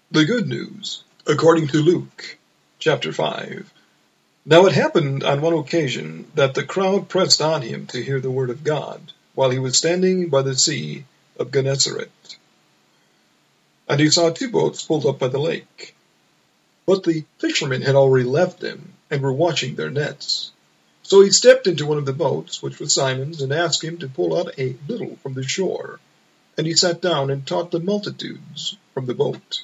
The Good News, according to Luke, chapter 5. Now it happened on one occasion that the crowd pressed on him to hear the word of God, while he was standing by the sea of Gennesaret. And he saw two boats pulled up by the lake. But the fishermen had already left them, and were washing their nets. So he stepped into one of the boats, which was Simon's, and asked him to pull out a little from the shore. And he sat down and taught the multitudes from the boat.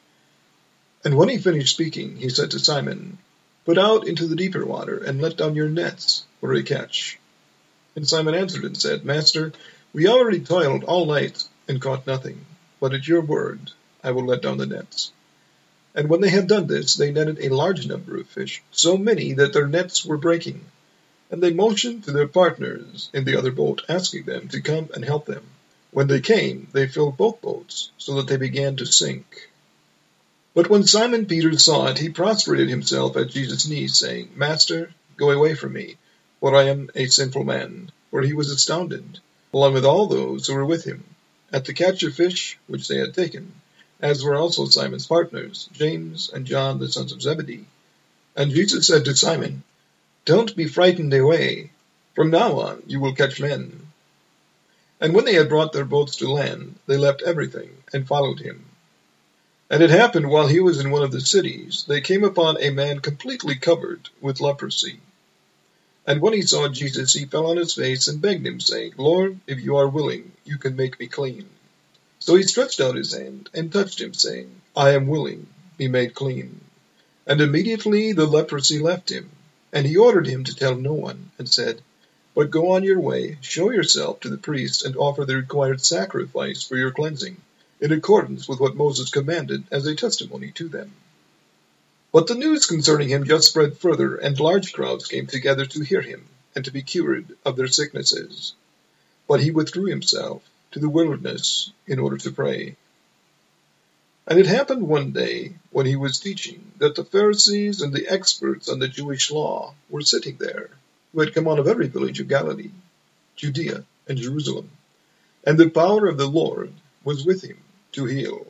And when he finished speaking, he said to Simon, Put out into the deeper water, and let down your nets for a catch. And Simon answered and said, Master, we already toiled all night and caught nothing, but at your word I will let down the nets. And when they had done this, they netted a large number of fish, so many that their nets were breaking. And they motioned to their partners in the other boat, asking them to come and help them. When they came, they filled both boats, so that they began to sink. But when Simon Peter saw it, he prostrated himself at Jesus' knees, saying, Master, go away from me, for I am a sinful man. For he was astounded, along with all those who were with him, at the catch of fish which they had taken, as were also Simon's partners, James and John the sons of Zebedee. And Jesus said to Simon, Don't be frightened away. From now on you will catch men. And when they had brought their boats to land, they left everything and followed him. And it happened while he was in one of the cities, they came upon a man completely covered with leprosy. And when he saw Jesus, he fell on his face and begged him, saying, Lord, if you are willing, you can make me clean. So he stretched out his hand and touched him, saying, I am willing, be made clean. And immediately the leprosy left him. And he ordered him to tell no one, and said, But go on your way, show yourself to the priest, and offer the required sacrifice for your cleansing, in accordance with what Moses commanded as a testimony to them. But the news concerning him just spread further, and large crowds came together to hear him, and to be cured of their sicknesses. But he withdrew himself to the wilderness in order to pray. And it happened one day, when he was teaching, that the Pharisees and the experts on the Jewish law were sitting there, who had come out of every village of Galilee, Judea, and Jerusalem. And the power of the Lord was with him to heal.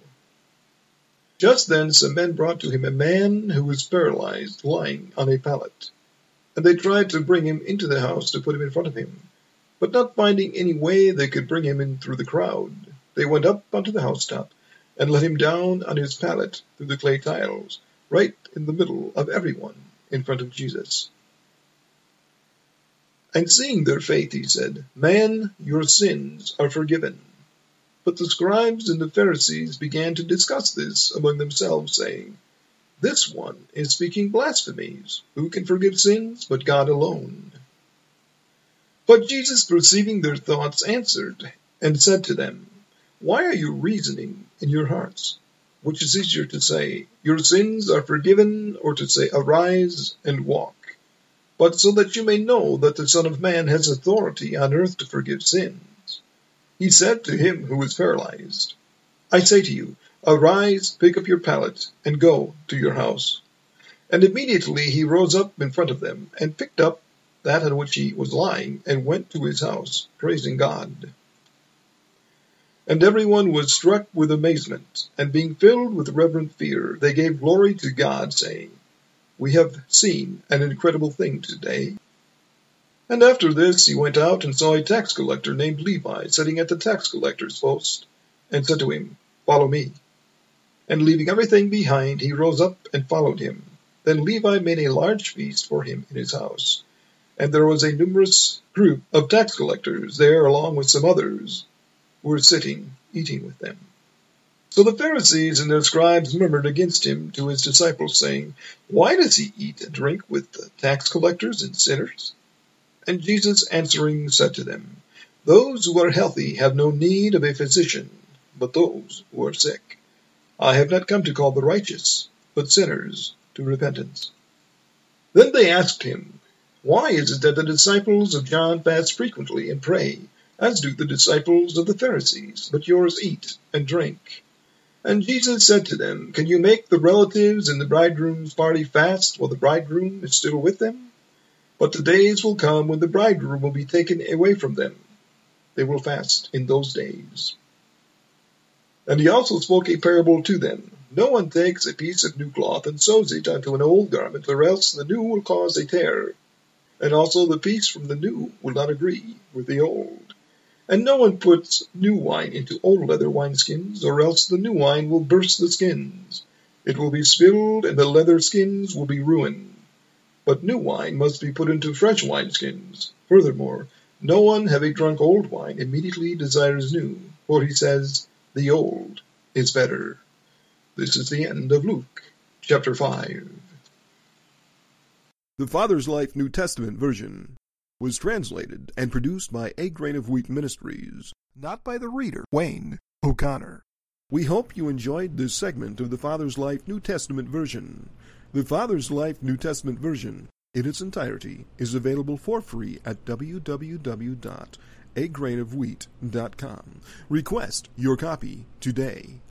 Just then some men brought to him a man who was paralyzed, lying on a pallet. And they tried to bring him into the house to put him in front of him. But not finding any way they could bring him in through the crowd, they went up onto the housetop and let him down on his pallet through the clay tiles, right in the middle of everyone, in front of Jesus. And seeing their faith, he said, Man, your sins are forgiven. But the scribes and the Pharisees began to discuss this among themselves, saying, This one is speaking blasphemies. Who can forgive sins but God alone? But Jesus, perceiving their thoughts, answered and said to them, Why are you reasoning in your hearts? Which is easier to say, Your sins are forgiven, or to say, Arise and walk? But so that you may know that the Son of Man has authority on earth to forgive sins. He said to him who was paralyzed, I say to you, Arise, pick up your pallet, and go to your house. And immediately he rose up in front of them, and picked up that on which he was lying, and went to his house, praising God. And everyone was struck with amazement, and being filled with reverent fear, they gave glory to God, saying, We have seen an incredible thing today. And after this he went out and saw a tax collector named Levi sitting at the tax collector's post, and said to him, Follow me. And leaving everything behind, he rose up and followed him. Then Levi made a large feast for him in his house. And there was a numerous group of tax collectors there, along with some others who were sitting, eating with them. So the Pharisees and their scribes murmured against him to his disciples, saying, Why does he eat and drink with the tax collectors and sinners? And Jesus answering said to them, Those who are healthy have no need of a physician, but those who are sick. I have not come to call the righteous, but sinners to repentance. Then they asked him, Why is it that the disciples of John fast frequently and pray, as do the disciples of the Pharisees, but yours eat and drink? And Jesus said to them, Can you make the relatives in the bridegroom's party fast while the bridegroom is still with them? But the days will come when the bridegroom will be taken away from them. They will fast in those days. And he also spoke a parable to them. No one takes a piece of new cloth and sews it onto an old garment, or else the new will cause a tear, and also the piece from the new will not agree with the old. And no one puts new wine into old leather wineskins, or else the new wine will burst the skins. It will be spilled, and the leather skins will be ruined. But new wine must be put into fresh wineskins. Furthermore, no one having drunk old wine immediately desires new, for he says, the old is better. This is the end of Luke, chapter 5. The Father's Life New Testament version was translated and produced by A Grain of Wheat Ministries, not by the reader, Wayne O'Connor. We hope you enjoyed this segment of the Father's Life New Testament version. The Father's Life New Testament version, in its entirety, is available for free at www.agrainofwheat.com. Request your copy today.